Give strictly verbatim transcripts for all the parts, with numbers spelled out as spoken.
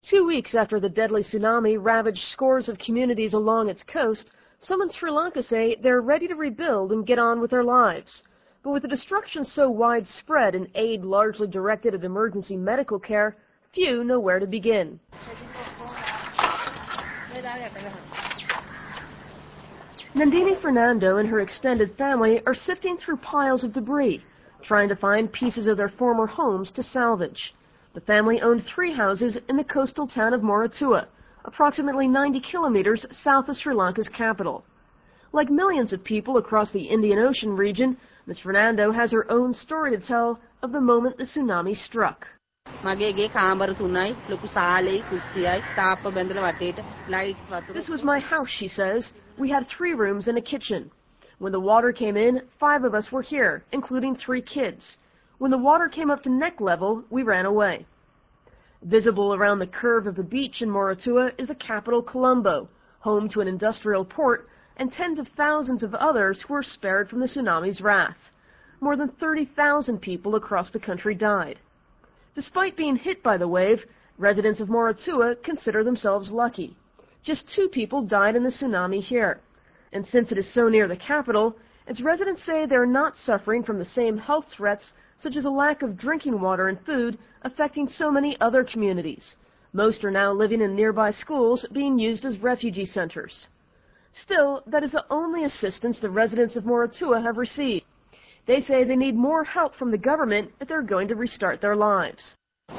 Two weeks after the deadly tsunami ravaged scores of communities along its coast, some in Sri Lanka say they're ready to rebuild and get on with their lives. But with the destruction so widespread and aid largely directed at emergency medical care, few know where to begin. Nandini Fernando and her extended family are sifting through piles of debris, trying to find pieces of their former homes to salvage. The family owned three houses in the coastal town of Moratuwa, approximately ninety kilometers south of Sri Lanka's capital. Like millions of people across the Indian Ocean region, Miz Fernando has her own story to tell of the moment the tsunami struck. This was my house, she says. We had three rooms and a kitchen. When the water came in, five of us were here, including three kids. When the water came up to neck level, we ran away. Visible around the curve of the beach in Moratuwa is the capital Colombo, home to an industrial port, and tens of thousands of others who were spared from the tsunami's wrath. More than thirty thousand people across the country died. Despite being hit by the wave, residents of Moratuwa consider themselves lucky. Just two people died in the tsunami here. And since it is so near the capital, its residents say they're not suffering from the same health threats, such as a lack of drinking water and food, affecting so many other communities. Most are now living in nearby schools being used as refugee centers. Still, that is the only assistance the residents of Moratuwa have received. They say they need more help from the government if they're going to restart their lives.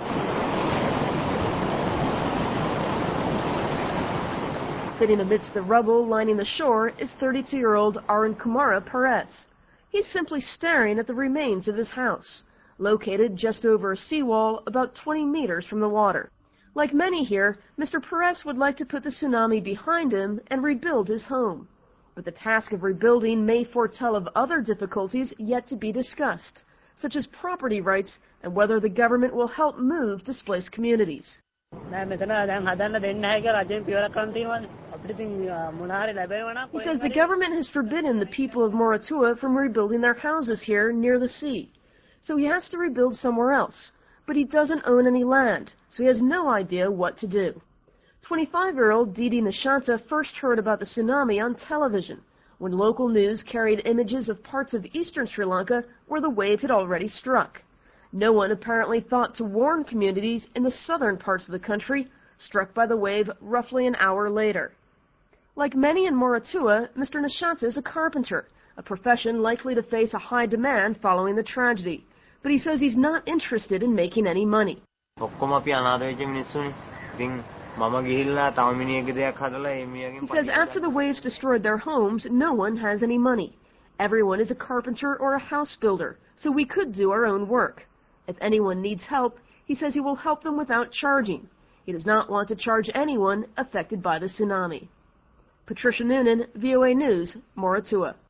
Sitting amidst the rubble lining the shore is thirty-two-year-old Arun Kumara Perez. He's simply staring at the remains of his house, located just over a seawall about twenty meters from the water. Like many here, Mister Perez would like to put the tsunami behind him and rebuild his home. But the task of rebuilding may foretell of other difficulties yet to be discussed, such as property rights and whether the government will help move displaced communities. He says the government has forbidden the people of Moratuwa from rebuilding their houses here near the sea. So he has to rebuild somewhere else. But he doesn't own any land, so he has no idea what to do. twenty-five-year-old Didi Nishanta first heard about the tsunami on television, when local news carried images of parts of eastern Sri Lanka where the wave had already struck. No one apparently thought to warn communities in the southern parts of the country, struck by the wave roughly an hour later. Like many in Moratuwa, Mister Nishanta is a carpenter, a profession likely to face a high demand following the tragedy. But he says he's not interested in making any money. He says after the waves destroyed their homes, no one has any money. Everyone is a carpenter or a house builder, so we could do our own work. If anyone needs help, he says he will help them without charging. He does not want to charge anyone affected by the tsunami. Patricia Noonan, V O A News, Moratuwa.